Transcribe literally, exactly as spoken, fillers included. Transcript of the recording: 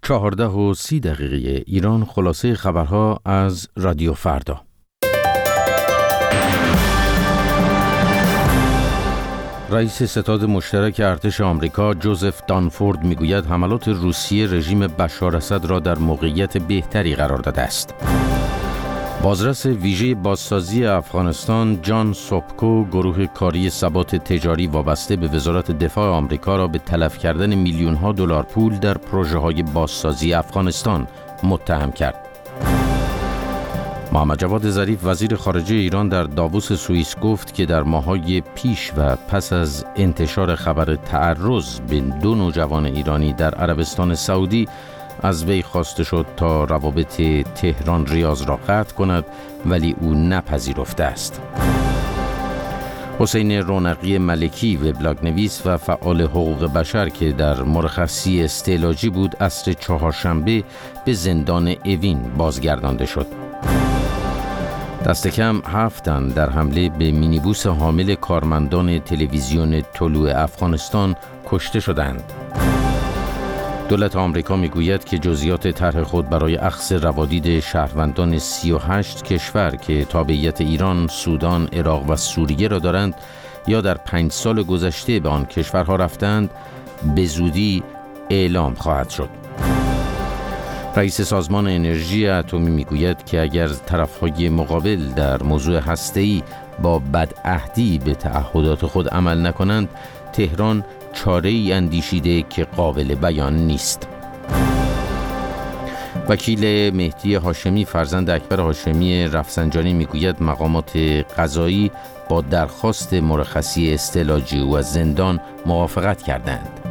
چهارده و سی دقیقه ایران. خلاصه خبرها از رادیو فردا. رئیس ستاد مشترک ارتش آمریکا جوزف دانفورد میگوید حملات روسیه رژیم بشار اسد را در موقعیت بهتری قرار داده است. بازرس ویژه بازسازی افغانستان جان سوپکو گروه کاری ثبات تجاری وابسته به وزارت دفاع آمریکا را به تلف کردن میلیون ها دلار پول در پروژه های بازسازی افغانستان متهم کرد. محمد جواد ظریف وزیر خارجه ایران در داووس سوئیس گفت که در ماه‌های پیش و پس از انتشار خبر تعرض به دو نوجوان ایرانی در عربستان سعودی از وی خواسته شد تا روابط تهران ریاض را قطع کند، ولی او نپذیرفته است. حسین رونقی ملکی وبلاگ نویس و فعال حقوق بشر که در مرخصی استعلاجی بود عصر چهارشنبه به زندان اوین بازگردانده شد. دست کم هفت تن در حمله به مینیبوس حامل کارمندان تلویزیون طلوع افغانستان کشته شدند. دولت آمریکا میگوید که جزئیات طرح خود برای اخذ روادید شهروندان سی و هشت کشور که تابعیت ایران، سودان، عراق و سوریه را دارند یا در پنج سال گذشته به آن کشورها رفتند به زودی اعلام خواهد شد. رئیس سازمان انرژی اتمی میگوید که اگر طرف‌های مقابل در موضوع هسته‌ای با بدعهدی به تعهدات خود عمل نکنند، تهران چاره‌ای اندیشیده که قابل بیان نیست. وکیل مهدی هاشمی فرزند اکبر هاشمی رفسنجانی میگوید مقامات قضایی با درخواست مرخصی استعلاجی او از زندان موافقت کردند.